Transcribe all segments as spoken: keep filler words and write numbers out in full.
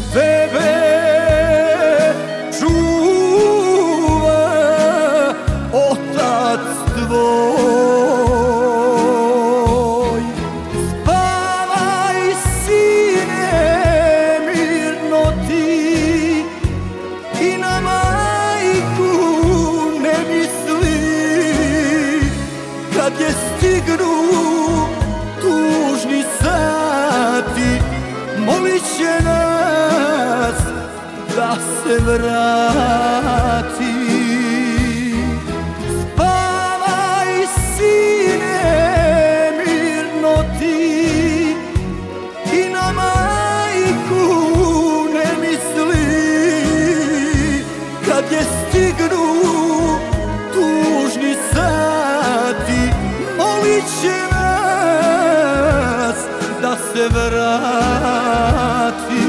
tebe čuva otac tvoj. Spavaj sine mirno ti i na majku ne misli, kad je stignu tužni sati, molit će nas da se vrati. Spavaj sine mirno ti i na majku ne misli, kad je stignu tužni sati, molit će nas da se vrati.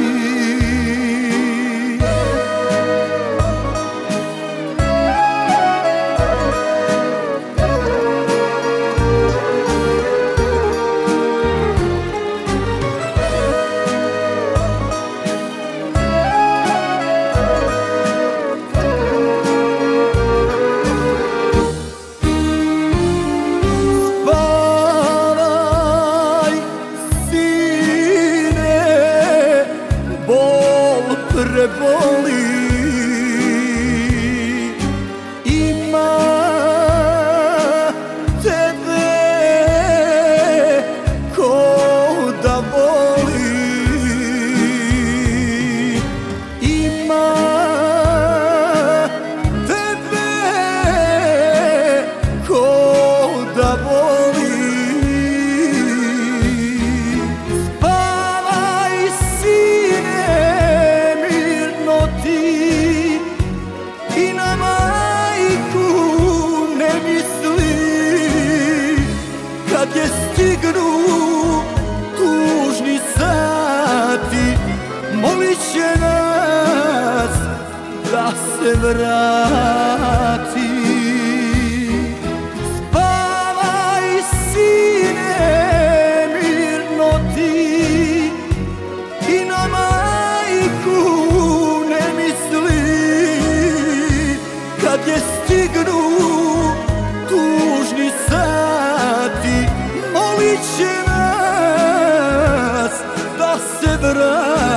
Preboli, ima tebe ko da voli, ima tebe ko da voli. I na majku ne misli, kad je stignu tužni sati, molit će nas da se vrati. Spavaj sine mirno ti i na majku ne misli, kad je stignu tužni sati, molit će nas da se vrati.